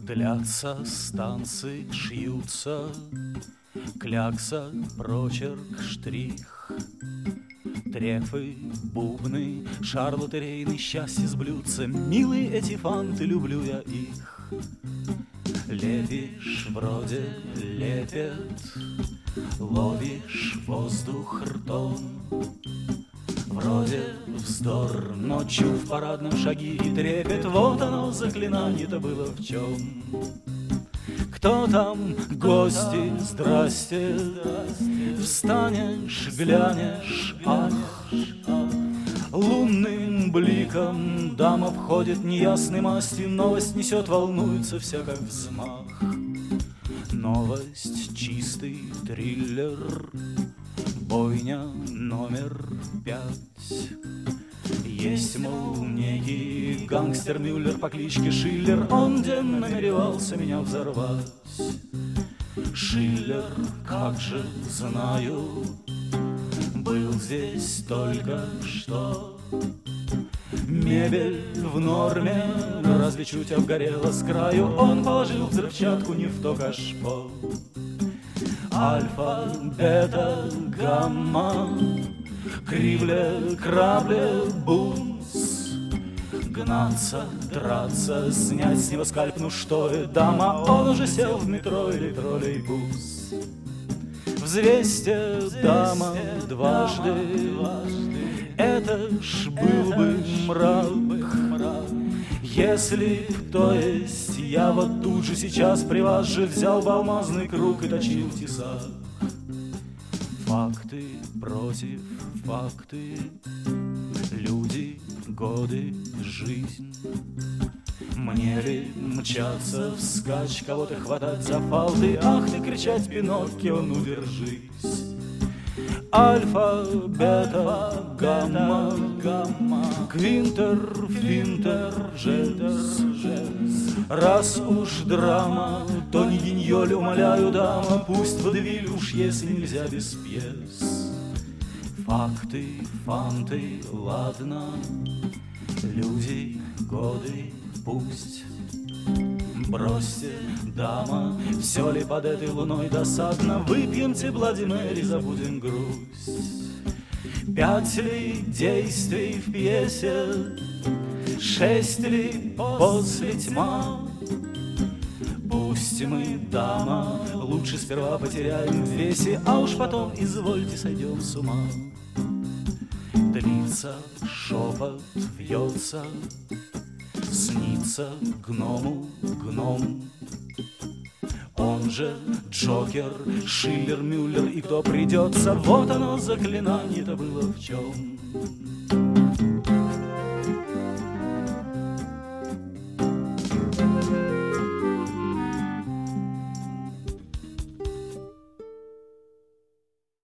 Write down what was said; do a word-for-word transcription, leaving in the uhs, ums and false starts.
Длятся станции, шьются, клякса, прочерк, штрих, трефы, бубны, шар лотерейный, счастье сблюдца. Милые эти фанты, люблю я их. Лепишь, вроде лепят, ловишь воздух ртом. Вроде вздор, ночью в парадном шаги и трепет. Вот оно, заклинание-то было в чем. Кто там, гости, здрасте, встанешь, глянешь, ах, лунным бликом дама входит неясной масти. Новость несет, волнуется вся, как взмах. Новость, чистый триллер, бойня номер пять. Есть, мол, некий гангстер Мюллер по кличке Шиллер. Он день намеревался меня взорвать. Шиллер, как же знаю, был здесь только что. Мебель в норме, разве чуть обгорела с краю. Он положил взрывчатку не в то кашпо. Альфа, бета, гамма, кривля, крабля, бунс. Гнаться, драться, снять с него скальп, ну что и дама. Он уже сел в метро или троллейбус. Взвесьте, дама, дважды, это ж был бы мрак. Если б, то есть, я вот тут же сейчас при вас же взял бы алмазный круг и точил тесак. Факты против факты, люди, годы, жизнь. Мне ли мчаться вскачь, кого-то хватать за фалды? Ах ты, кричать Пиноккио, ну держись. Альфа, бета, гамма, гамма, квинтер, финтер, жезс. Раз уж драма, то не гиньоль, умоляю, дама, пусть водевиль уж, если нельзя без пьес. Факты, фанты, ладно, люди, годы, пусть. Бросьте, дама, все ли под этой луной досадно? Выпьемте Блади Мэри, забудем грусть. Пять ли действий в пьесе, шесть ли после тьма? Пусть мы, дама, лучше сперва потеряем в весе, а уж потом, извольте, сойдем с ума. Длится, шепот вьется, снится гному гном. Он же Джокер, Шиллер, Мюллер, и кто придется. Вот оно, заклинание-то было в чем.